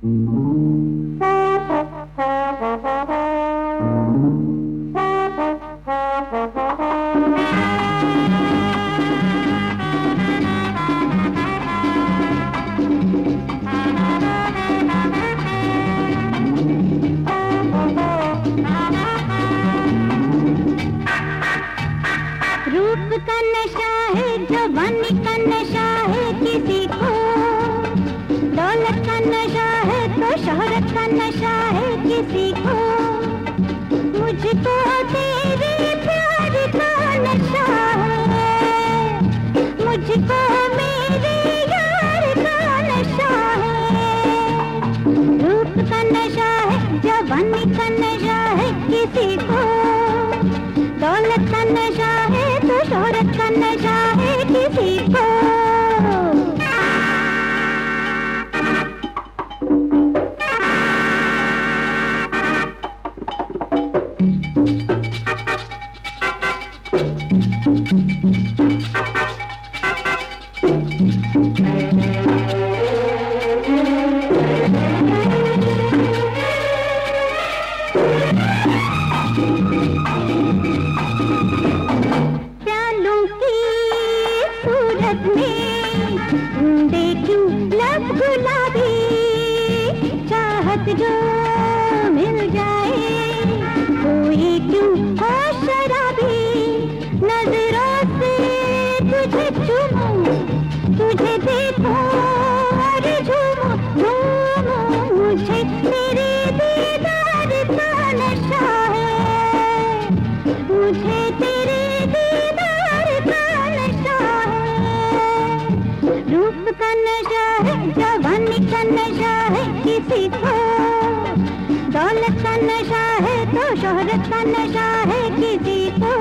रूप का नशा है, जवानी का नशा है किसी को, दौलत का नशा है तो शोहरत का नशा है किसी को, मुझको तेरे प्यार का नशा है, मुझको मेरे यार का नशा है। रूप का नशा है, जवानी का नशा है किसी को, दौलत का नशा है तो शोहरत का नशा है किसी को। देखूं लब गुलाबी, चाहत जो मिल जाए कोई क्यों हो शराबी, नजरों से तुझे चूमूं, तुझे देखूं और झूमूं झूमूं, मुझे तेरे दीदार का नशा है, मुझे तेरे दीदार का नशा है। रूप का नशा है, जवानी का नशा है किसी को, दौलत का नशा है तो शोहरत का नशा है किसी को।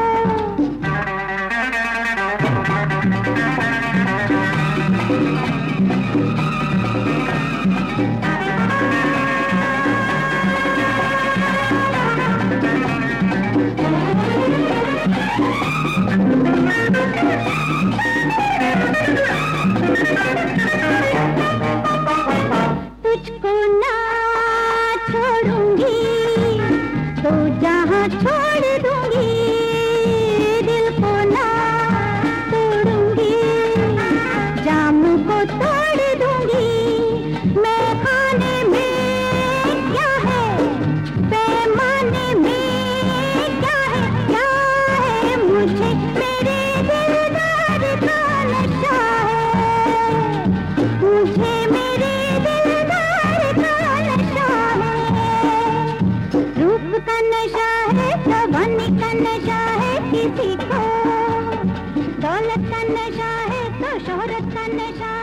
तुझको ना छोड़ूंगी तो जहाँ छोड़ दूंगी, दिल को ना तोड़ूंगी, जाम को तोड़ दूंगी, मैं खाने में क्या है, पैमाने में क्या है, मुझे मेरे दिलदार का नशा है, मुझे मेरे दिलदार का नशा है। रूप का नशा है, जवानी का नशा है किसी को, दौलत का नशा है तो शोहरत का नशा